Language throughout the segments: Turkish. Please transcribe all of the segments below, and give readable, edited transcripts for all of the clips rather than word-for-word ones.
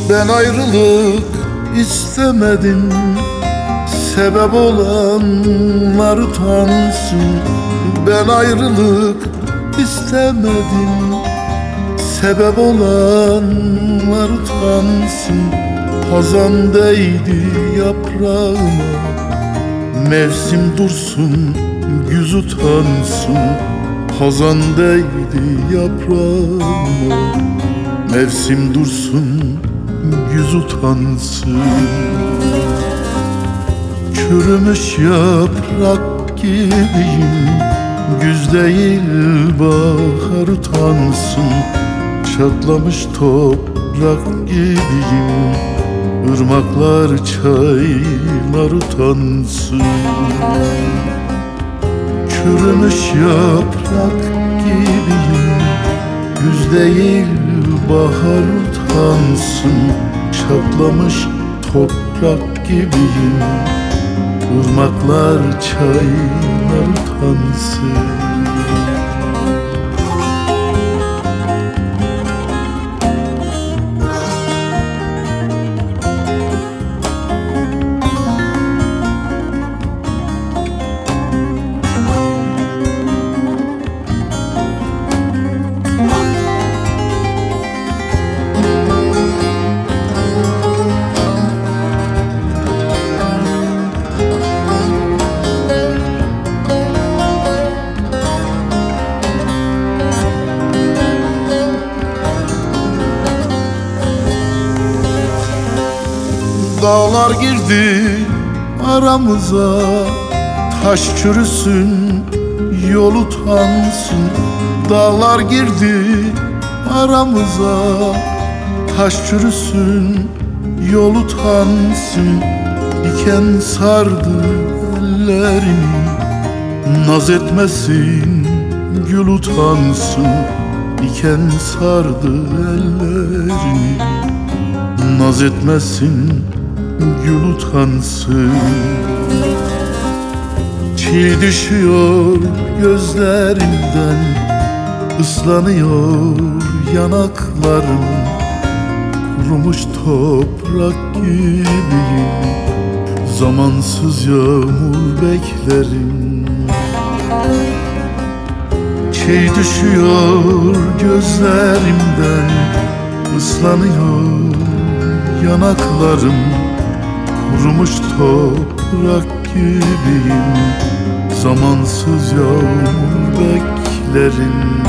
Ben ayrılık istemedim, sebep olanlar utansın. Ben ayrılık istemedim, sebep olanlar utansın. Hazan değdi yaprağıma, mevsim dursun güz utansın. Hazan değdi yaprağıma, mevsim dursun güz utansın. Çürümüş yaprak gibiyim, güz değil bahar utansın. Çatlamış toprak gibiyim, ırmaklar çaylar utansın. Çürümüş yaprak gibiyim, güz değil bahar utansın. Çatlamış toprak gibiyim, ırmaklar çaylar utansın. Dağlar girdi aramıza, taş çürüsün yol utansın. Dağlar girdi aramıza, taş çürüsün yol utansın. Diken sardı ellerini, naz etmesin gül utansın. Diken sardı ellerini, naz etmesin gül utansın. Çiğ düşüyor gözlerimden, ıslanıyor yanaklarım. Kurumuş toprak gibiyim, zamansız yağmur beklerim. Çiğ düşüyor gözlerimden, ıslanıyor yanaklarım. Kurumuş toprak gibiyim, zamansız yağmur beklerim.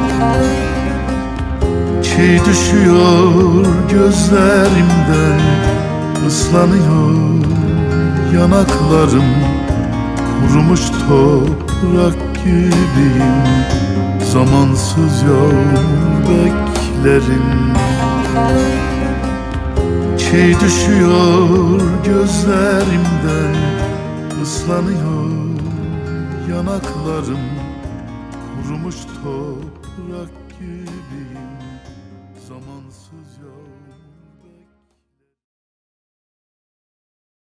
Çiğ düşüyor gözlerimden, ıslanıyor yanaklarım. Kurumuş toprak gibiyim, zamansız yağmur beklerim. Çiğ düşüyor gözlerimden, ıslanıyor yanaklarım. Kurumuş toprak gibiyim, zamansız yağmur.